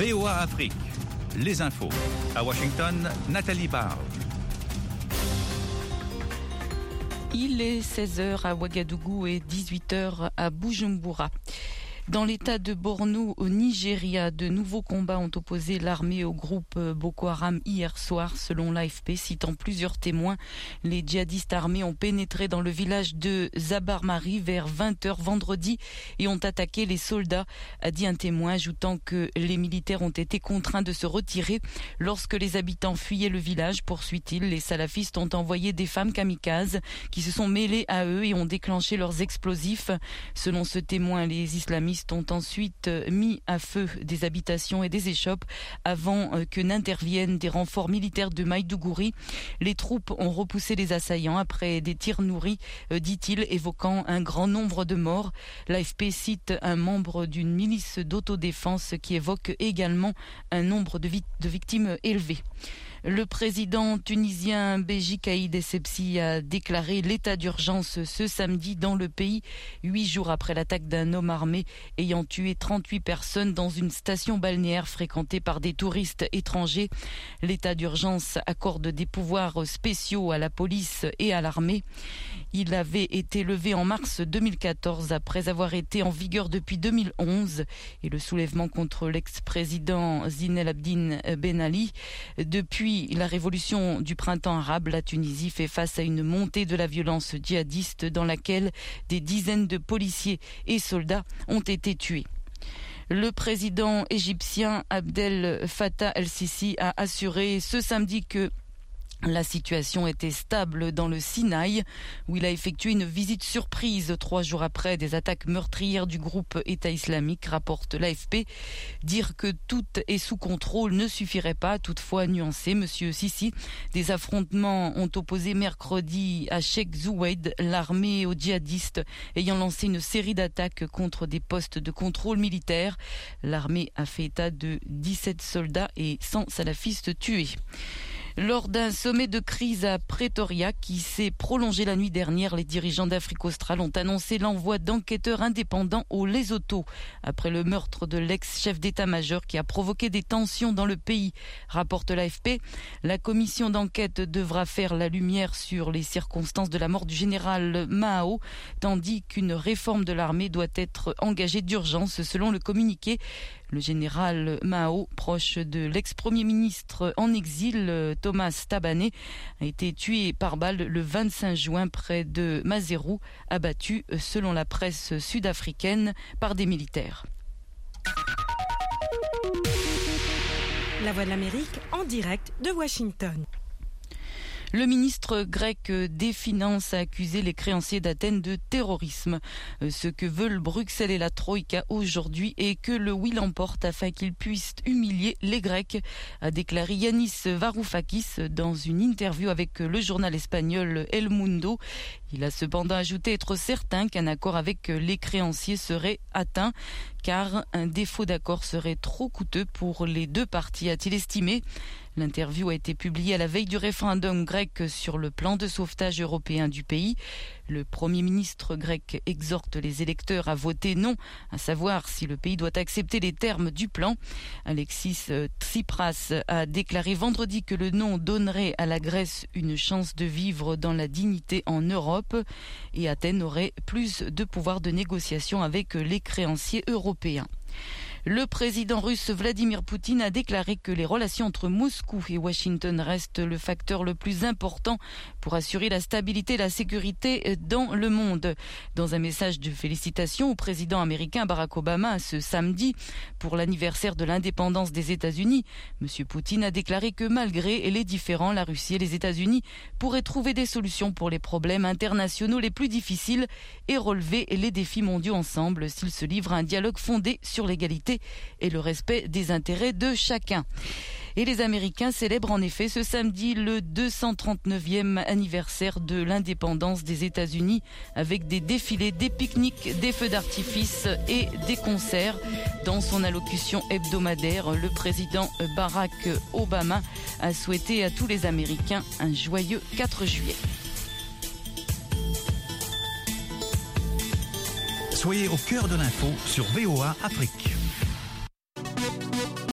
VOA Afrique, les infos. À Washington, Nathalie Barge. Il est 16h à Ouagadougou et 18h à Bujumbura. Dans l'état de Borno, au Nigeria, de nouveaux combats ont opposé l'armée au groupe Boko Haram hier soir, selon l'AFP. Citant plusieurs témoins, les djihadistes armés ont pénétré dans le village de Zabarmari vers 20h vendredi et ont attaqué les soldats, a dit un témoin, ajoutant que les militaires ont été contraints de se retirer lorsque les habitants fuyaient le village. Poursuit-il, les salafistes ont envoyé des femmes kamikazes qui se sont mêlées à eux et ont déclenché leurs explosifs. Selon ce témoin, les islamistes ont ensuite mis à feu des habitations et des échoppes avant que n'interviennent des renforts militaires de Maïdougouri. Les troupes ont repoussé les assaillants après des tirs nourris, dit-il, évoquant un grand nombre de morts. L'AFP cite un membre d'une milice d'autodéfense qui évoque également un nombre de victimes élevé. Le président tunisien Béji Caïd Essebsi a déclaré l'état d'urgence ce samedi dans le pays, 8 jours après l'attaque d'un homme armé ayant tué 38 personnes dans une station balnéaire fréquentée par des touristes étrangers. L'état d'urgence accorde des pouvoirs spéciaux à la police et à l'armée. Il avait été levé en mars 2014 après avoir été en vigueur depuis 2011 et le soulèvement contre l'ex-président Zine El Abidine Ben Ali. Depuis la révolution du printemps arabe, la Tunisie fait face à une montée de la violence djihadiste dans laquelle des dizaines de policiers et soldats ont été tués. Le président égyptien Abdel Fattah el-Sisi a assuré ce samedi que la situation était stable dans le Sinaï, où il a effectué une visite surprise 3 jours après des attaques meurtrières du groupe État islamique, rapporte l'AFP. Dire que tout est sous contrôle ne suffirait pas, toutefois nuancé Monsieur Sisi. Des affrontements ont opposé mercredi à Sheikh Zouaid l'armée aux djihadistes ayant lancé une série d'attaques contre des postes de contrôle militaire. L'armée a fait état de 17 soldats et 100 salafistes tués. Lors d'un sommet de crise à Pretoria qui s'est prolongé la nuit dernière, les dirigeants d'Afrique australe ont annoncé l'envoi d'enquêteurs indépendants au Lesotho après le meurtre de l'ex-chef d'état-major qui a provoqué des tensions dans le pays, rapporte l'AFP. La commission d'enquête devra faire la lumière sur les circonstances de la mort du général Mahao, tandis qu'une réforme de l'armée doit être engagée d'urgence selon le communiqué. Le général Mahao, proche de l'ex-premier ministre en exil Thomas Thabane, a été tué par balle le 25 juin près de Maseru, abattu selon la presse sud-africaine par des militaires. La Voix de l'Amérique en direct de Washington. Le ministre grec des Finances a accusé les créanciers d'Athènes de terrorisme. Ce que veulent Bruxelles et la Troïka aujourd'hui est que le oui l'emporte afin qu'ils puissent humilier les Grecs, a déclaré Yanis Varoufakis dans une interview avec le journal espagnol El Mundo. Il a cependant ajouté être certain qu'un accord avec les créanciers serait atteint, car un défaut d'accord serait trop coûteux pour les deux parties, a-t-il estimé. L'interview a été publiée à la veille du référendum grec sur le plan de sauvetage européen du pays. Le Premier ministre grec exhorte les électeurs à voter non, à savoir si le pays doit accepter les termes du plan. Alexis Tsipras a déclaré vendredi que le non donnerait à la Grèce une chance de vivre dans la dignité en Europe et Athènes aurait plus de pouvoir de négociation avec les créanciers européens. Le président russe Vladimir Poutine a déclaré que les relations entre Moscou et Washington restent le facteur le plus important pour assurer la stabilité et la sécurité dans le monde. Dans un message de félicitations au président américain Barack Obama ce samedi pour l'anniversaire de l'indépendance des États-Unis, M. Poutine a déclaré que malgré les différends, la Russie et les États-Unis pourraient trouver des solutions pour les problèmes internationaux les plus difficiles et relever les défis mondiaux ensemble s'ils se livrent à un dialogue fondé sur l'égalité et le respect des intérêts de chacun. Et les Américains célèbrent en effet ce samedi le 239e anniversaire de l'indépendance des États-Unis avec des défilés, des pique-niques, des feux d'artifice et des concerts. Dans son allocution hebdomadaire, le président Barack Obama a souhaité à tous les Américains un joyeux 4 juillet. Soyez au cœur de l'info sur VOA Afrique.